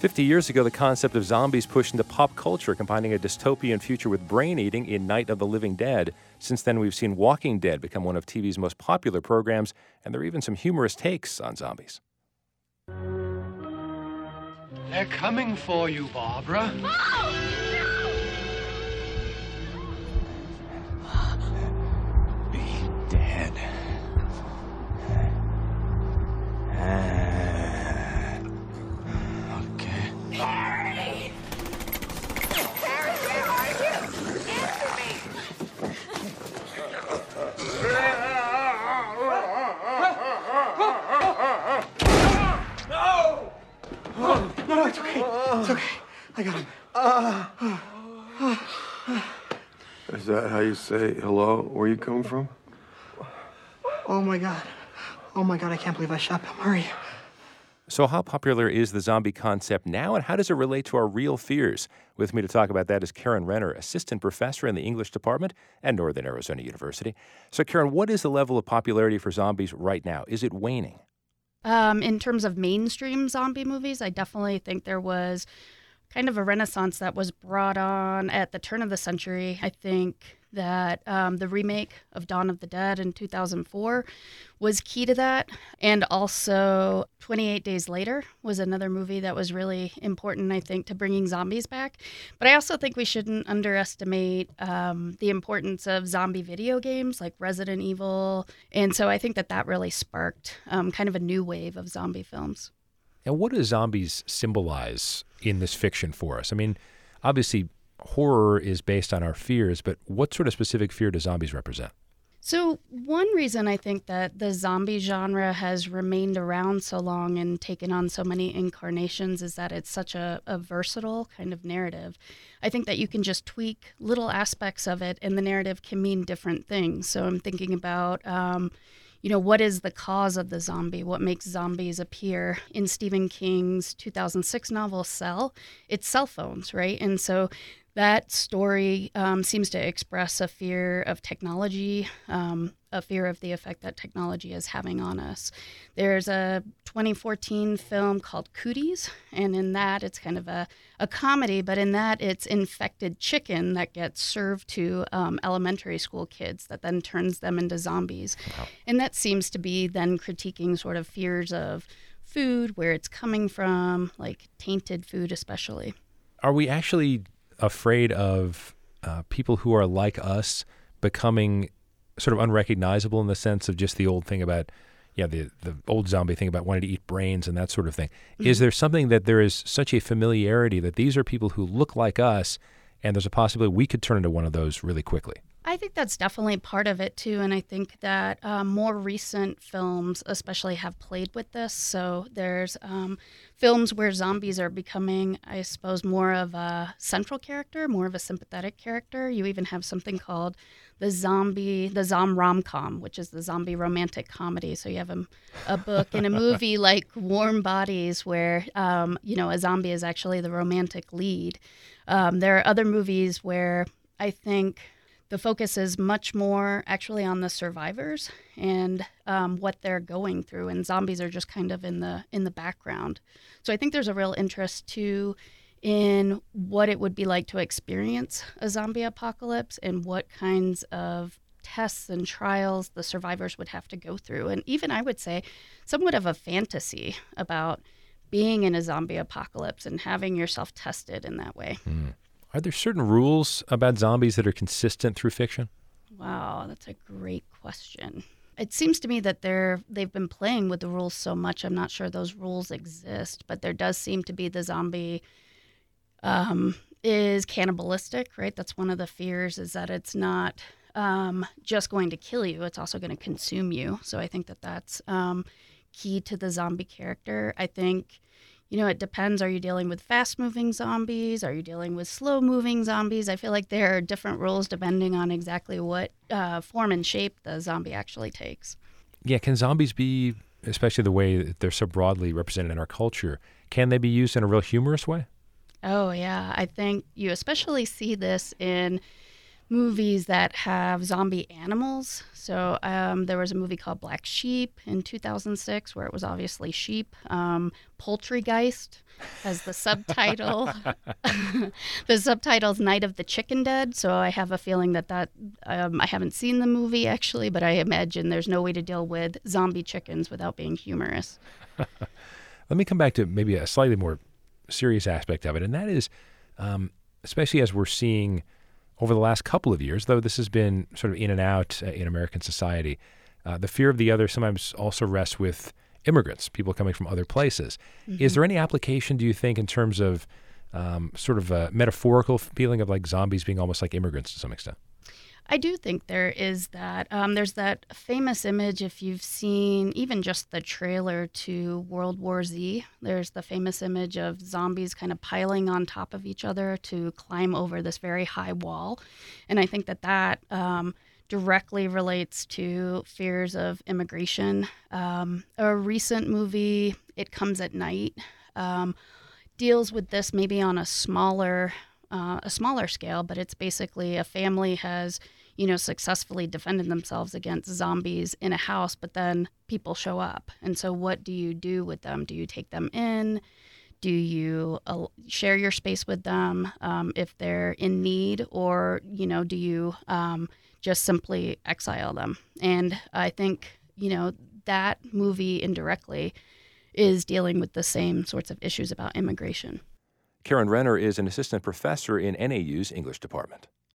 50 years ago, the concept of zombies pushed into pop culture, combining a dystopian future with brain eating in Night of the Living Dead. Since then, we've seen Walking Dead become one of TV's most popular programs, and there are even some humorous takes on zombies. They're coming for you, Barbara. Be dead. Okay. Harry! Harry, where are you? Answer me! No, it's okay. It's okay. I got him. Is that how you say hello? Where you come from? Oh my God, I can't believe I shot Bill Murray. So how popular is the zombie concept now, and how does it relate to our real fears? With me to talk about that is Karen Renner, assistant professor in the English department at Northern Arizona University. So Karen, what is the level of popularity for zombies right now? Is it waning? In terms of mainstream zombie movies, I definitely think there was kind of a renaissance that was brought on at the turn of the century. I think that the remake of Dawn of the Dead in 2004 was key to that. And also 28 Days Later was another movie that was really important, I think, to bringing zombies back. But I also think we shouldn't underestimate the importance of zombie video games like Resident Evil. And so I think that really sparked kind of a new wave of zombie films. And what do zombies symbolize in this fiction for us? I mean, obviously, horror is based on our fears, but what sort of specific fear do zombies represent? So one reason I think that the zombie genre has remained around so long and taken on so many incarnations is that it's such a versatile kind of narrative. I think that you can just tweak little aspects of it and the narrative can mean different things. So I'm thinking about what is the cause of the zombie? What makes zombies appear? In Stephen King's 2006 novel, Cell, it's cell phones, right? And so that story seems to express a fear of technology, a fear of the effect that technology is having on us. There's a 2014 film called Cooties, and in that it's kind of a comedy, but in that it's infected chicken that gets served to elementary school kids that then turns them into zombies. Wow. And that seems to be then critiquing sort of fears of food, where it's coming from, like tainted food especially. Are we actually afraid of people who are like us becoming sort of unrecognizable in the sense of just the old thing about, the old zombie thing about wanting to eat brains and that sort of thing? Mm-hmm. Is there something that there is such a familiarity that these are people who look like us and there's a possibility we could turn into one of those really quickly? I think that's definitely part of it, too. And I think that more recent films especially have played with this. So there's films where zombies are becoming, I suppose, more of a central character, more of a sympathetic character. You even have something called the Zom rom-com, which is the zombie romantic comedy. So you have a book and a movie like Warm Bodies where, a zombie is actually the romantic lead. There are other movies where I think the focus is much more actually on the survivors and what they're going through, and zombies are just kind of in the background. So I think there's a real interest too in what it would be like to experience a zombie apocalypse and what kinds of tests and trials the survivors would have to go through, and even I would say somewhat of a fantasy about being in a zombie apocalypse and having yourself tested in that way. Are there certain rules about zombies that are consistent through fiction? Wow, that's a great question. It seems to me that they've been playing with the rules so much, I'm not sure those rules exist, but there does seem to be the zombie is cannibalistic, right? That's one of the fears, is that it's not just going to kill you, it's also going to consume you. So I think that's key to the zombie character. I think it depends. Are you dealing with fast-moving zombies? Are you dealing with slow-moving zombies? I feel like there are different rules depending on exactly what form and shape the zombie actually takes. Yeah, can zombies be, especially the way that they're so broadly represented in our culture, can they be used in a real humorous way? Oh, yeah. I think you especially see this in movies that have zombie animals. So there was a movie called Black Sheep in 2006 where it was obviously sheep. Poultrygeist has the subtitle. The subtitle's Night of the Chicken Dead. So I have a feeling that I haven't seen the movie actually, but I imagine there's no way to deal with zombie chickens without being humorous. Let me come back to maybe a slightly more serious aspect of it, and that is, especially as we're seeing over the last couple of years, though this has been sort of in and out in American society, the fear of the other sometimes also rests with immigrants, people coming from other places. Mm-hmm. Is there any application, do you think, in terms of sort of a metaphorical feeling of like zombies being almost like immigrants to some extent? I do think there is that. There's that famous image, if you've seen even just the trailer to World War Z, there's the famous image of zombies kind of piling on top of each other to climb over this very high wall. And I think that directly relates to fears of immigration. A recent movie, It Comes at Night, deals with this maybe on a smaller scale, but it's basically a family has, successfully defended themselves against zombies in a house, but then people show up. And so what do you do with them? Do you take them in? Do you share your space with them if they're in need? Or, do you just simply exile them? And I think, that movie indirectly is dealing with the same sorts of issues about immigration. Karen Renner is an assistant professor in NAU's English department.